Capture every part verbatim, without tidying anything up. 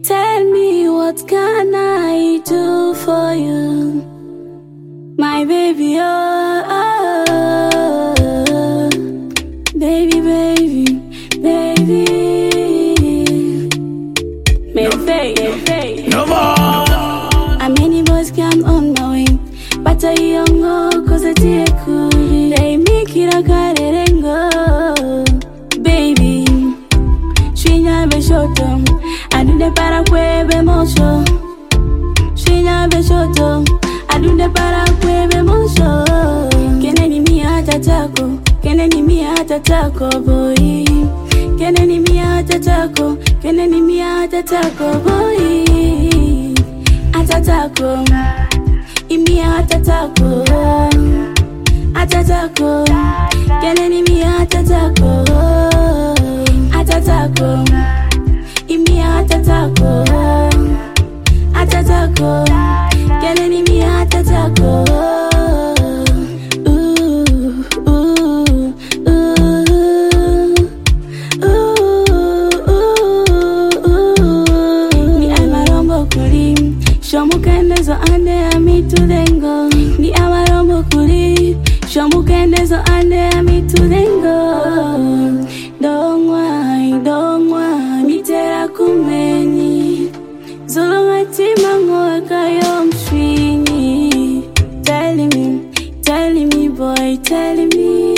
Tell me what can I do for you, my baby, oh, oh, oh. Baby, baby, baby. No more. How many boys come on my way, but I young cause I take cool. They make it a karengo, baby. She never showed them. I do the paraquebe motion. She never showed them. I do the paraquebe motion. Can any me at a taco? Can any me at a taco, boy? Can any me at a taco? Can any me at a taco, boy? At a taco, imi at a taco, at a taco. Can any me at a taco? At a taco, imi at a taco, at a taco. Can any me at a taco? Shomukendezo ande ami tudengo ni amarombo kuri. Shomukendezo ande ami tudengo. Don't why, don't why, mitera kumeni. Zulungati mango kayom swini. Telling me, telling me boy, telling me.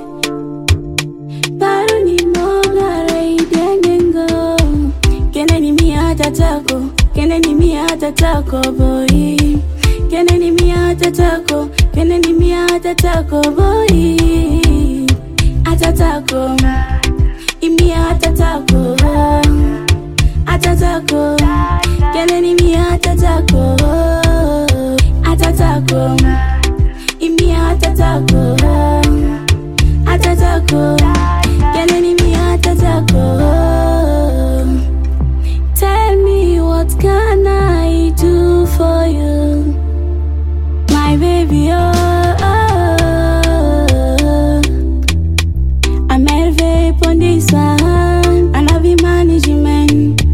Baruni mogara idengengo. Keneni mi atatako. Can any me at a taco, boy? Can any me at a taco? Can any me at a taco, boy? At a taco, imi at a taco, at a taco. Can any me at a taco? At a taco, imi at a taco, at a taco. Can any me at a taco? Tell me what can I do for you, my baby, oh, oh, oh. I'm elevate on this one, I love you management.